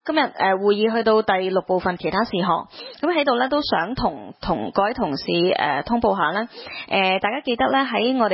今日會議去到第6部分其他事項，咁喺度咧都想同各位同事通報下咧，大家記得咧喺我哋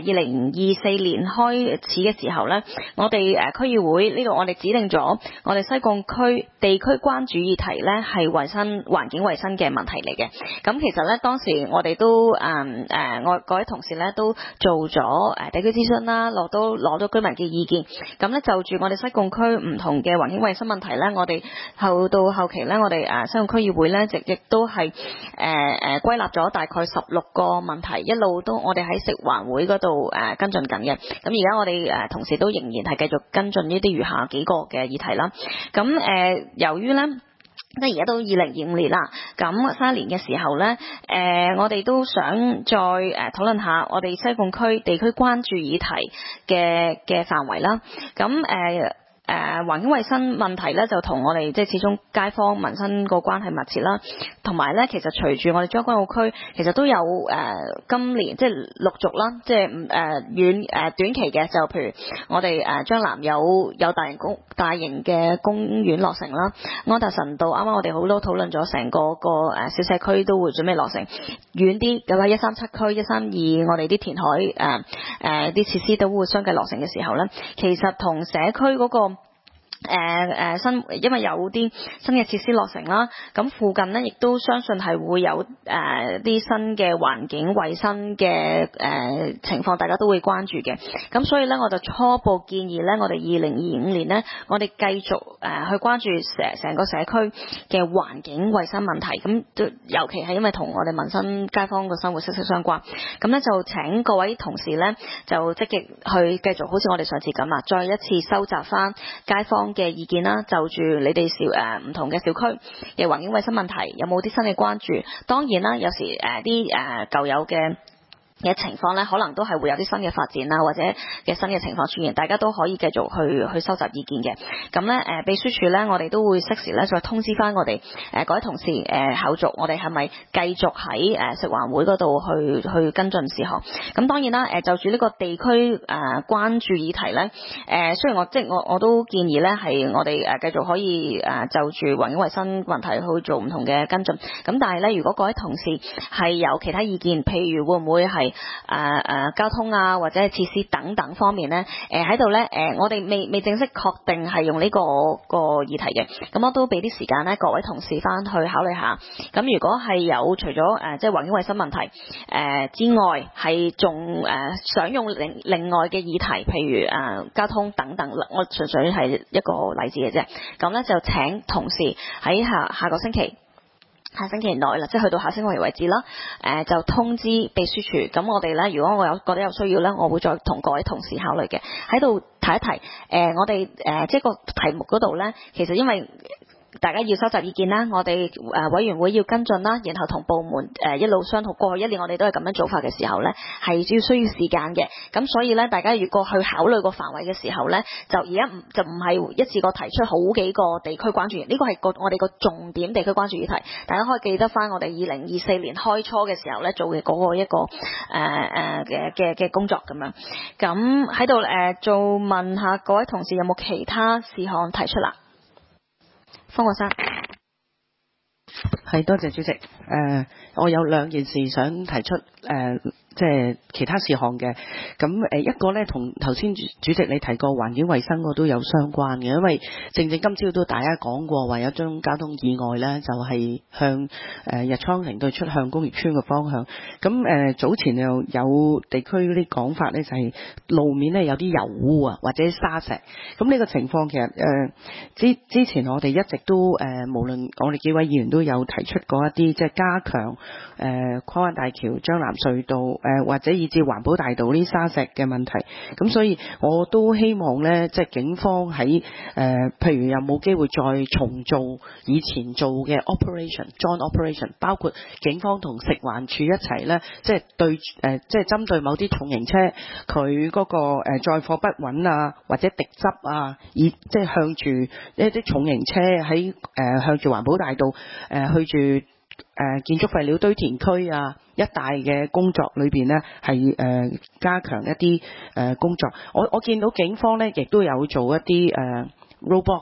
2024年開始嘅時候咧，我哋區議會呢度我哋指定咗我哋西貢區地區關注議題咧係環境衛生嘅問題嚟嘅。咁其實咧當時我哋都我各位同事咧都做咗地區諮詢啦，都攞咗居民嘅意見。咁咧就住我哋西貢區唔同嘅環境衛生問題咧，我哋到後期咧，我哋西貢區議會咧亦都係歸納咗大概16個問題，一路都我哋喺食環會嗰度跟進緊嘅。咁而家我哋同事都仍然係繼續跟進呢啲餘下幾個嘅議題啦。咁由於咧，即係而家都2025年啦，咁新一年嘅時候咧，我哋都想再討論下我哋西貢區地區關注議題嘅範圍啦。咁環境衛生問題咧就同我哋即係始終街坊民生個關係密切啦，同埋咧其實隨住我哋將軍澳區其實都有今年即係陸續啦，即係短期嘅就譬如我哋將南有大型嘅公園落成啦，安達臣道啱啱我哋好多討論咗成個小社區都會準備落成，遠啲嘅話137區132我哋啲填海啲設施都會相繼落成嘅時候咧，其實同社區嗰個因為有啲新嘅設施落成啦，咁附近呢亦都相信係會有啲新嘅環境衛生嘅情況，大家都會關注嘅。咁所以呢，我就初步建議呢，我哋2025年呢，我哋繼續去關注成個社區嘅環境衛生問題。咁尤其係因為同我哋民生街坊嘅生活息息相關。咁呢就請各位同事呢，就積極去繼續好似我哋上次咁啊，再一次收集翻街坊嘅意見啦，就住你哋唔同嘅小區嘅環境衛生問題，有冇啲新嘅關注？當然啦，有時啲舊有嘅情況咧，可能都係會有啲新嘅發展啦，或者嘅新嘅情況出現，大家都可以繼續去收集意見嘅。咁咧秘書處咧，我哋都會適時咧再通知翻我哋各位同事後續，我哋係咪繼續喺食環會嗰度去跟進事項？咁當然啦，就住呢個地區關注議題咧，雖然我都建議咧係我哋繼續可以就住環境衛生問題去做唔同嘅跟進。咁但係咧，如果各位同事係有其他意見，譬如會唔會係交通啊，或者係設施等等方面咧，喺度咧，我哋未正式確定係用呢個議題嘅，咁我都俾啲時間咧，各位同事翻去考慮下。咁如果係有除咗即係環境衛生問題之外，係仲想用另外嘅議題，譬如交通等等，我純粹係一個例子嘅啫。咁咧就請同事喺下個星期。下星期內啦，即係去到下星期為止啦。就通知秘書處。咁我哋咧，如果我覺得有需要咧，我會再同各位同事考慮嘅。喺度提一提，我哋即係個題目嗰度咧，其實因為大家要收集意見啦，我哋委員會要跟進啦，然後同部門一路商討。過去1年我哋都係咁樣做法嘅時候咧，係需要時間嘅。咁所以咧，大家如果去考慮個範圍嘅時候咧，就而家就唔係一次過提出好幾個地區關注，呢個係我哋個重點地區關注議題。大家可以記得翻我哋2024年開初嘅時候咧做嘅嗰個一個嘅工作咁樣。咁喺度做問下各位同事有冇其他事項提出啦？方國珊， 係多謝主席。我有2件事想提出，即係其他事項嘅。咁一個咧同頭先主席你提過環境衛生嗰都有相關嘅，因為正今朝都大家講過話有宗交通意外咧，就係向日倉城對出向工業村嘅方向。咁早前又有地區嗰啲講法咧，就係路面咧有啲油污啊或者沙石。咁呢個情況其實之前我哋一直都無論我哋幾位議員都有提出過一啲即係加強跨灣大橋、將藍隧道或者以至環保大道呢沙石嘅問題。咁所以我都希望咧，即係警方喺譬如有冇機會再重做以前做嘅 joint operation， 包括警方同食環署一齊咧，即係對即係針對某啲重型車佢嗰個載貨不穩啊，或者滴汁啊，即係向住一啲重型車喺向住環保大道去住建築廢料堆填區啊一帶嘅工作裏邊咧，係加強一啲工作。我見到警方咧亦都有做一啲robot 嘅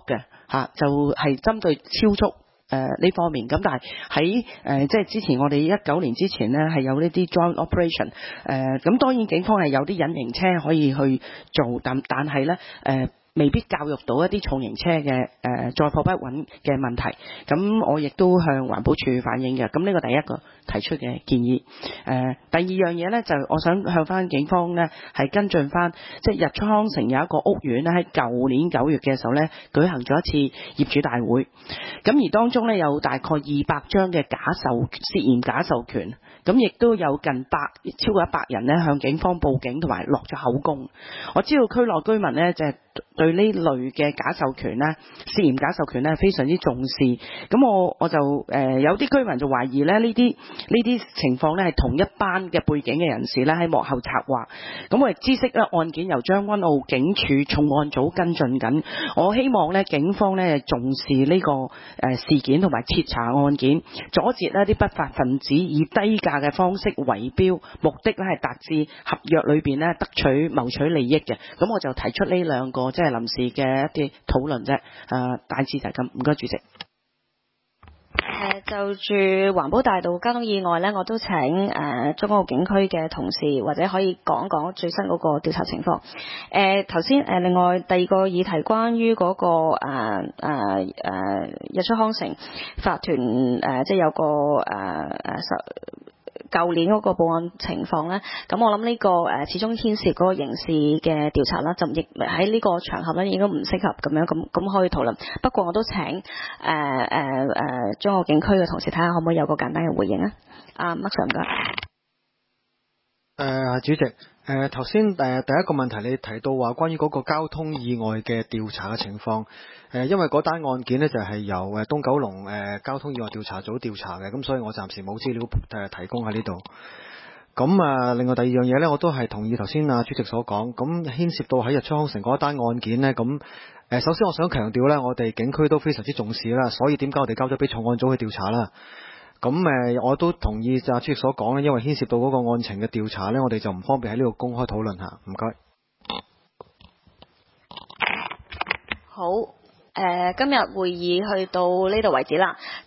就係針對超速呢方面。咁但係喺即係之前我哋19年之前咧係有呢啲 joint operation， 咁當然警方係有啲隱形車可以去做，但係咧未必教育到一啲重型車嘅載貨不穩嘅問題。咁我亦都向環保署反映嘅。咁呢個第一個提出嘅建議。第二樣嘢咧就我想向翻警方咧係跟進翻，即係日出康城有一個屋苑咧喺舊年9月嘅時候咧舉行咗一次業主大會。咁而當中咧有大概200張嘅涉嫌假授權，咁亦都有超過100人咧向警方報警同埋落咗口供。我知道區內居民咧就係對呢類嘅假授權咧涉嫌假授權咧非常之重視。咁我就有啲居民就懷疑咧呢啲情況咧係同一班嘅背景嘅人士咧喺幕後策劃。咁我亦知悉咧案件由將軍澳警署重案組跟進緊。我希望咧警方咧重視呢個事件同埋徹查案件，阻截呢啲不法分子以低價嘅方式圍標，目的咧係達至合約裏邊咧謀取利益嘅。咁我就提出呢兩個即係臨時嘅一啲討論啫。大致就係咁。唔該，主席。 就住環保大道交通意外呢，我都請將軍澳警區嘅同事或者可以講講最新嗰個調查情況。頭先另外第二個議題關於嗰個日出康城法團即係有個舊年嗰個報案情況呢，咁我諗呢個始終牽涉嗰個刑事嘅調查啦，就亦喺呢個場合呢應該唔適合咁樣咁可以討論。不過我都請將澳警區嘅同事睇下可唔可以有個簡單嘅回應啊。麥 Sir 唔該。 主席，頭先第一個問題你提到話關於嗰個交通意外嘅調查嘅情況，因為嗰單案件呢就係由東九龍交通意外調查組調查嘅，咁所以我暫時冇資料提供喺呢度。咁另外第二樣嘢呢，我都係同意頭先主席所講，咁牽涉到喺日出康城嗰單案件呢，咁首先我想強調呢，我哋警區都非常之重視啦，所以點解我哋交咗俾重案組去調查啦。咁我都同意主席所講咧，因為牽涉到嗰個案情嘅調查呢，我哋就唔方便喺呢度公開討論下。唔該。 好。今日會議去到呢度為止啦。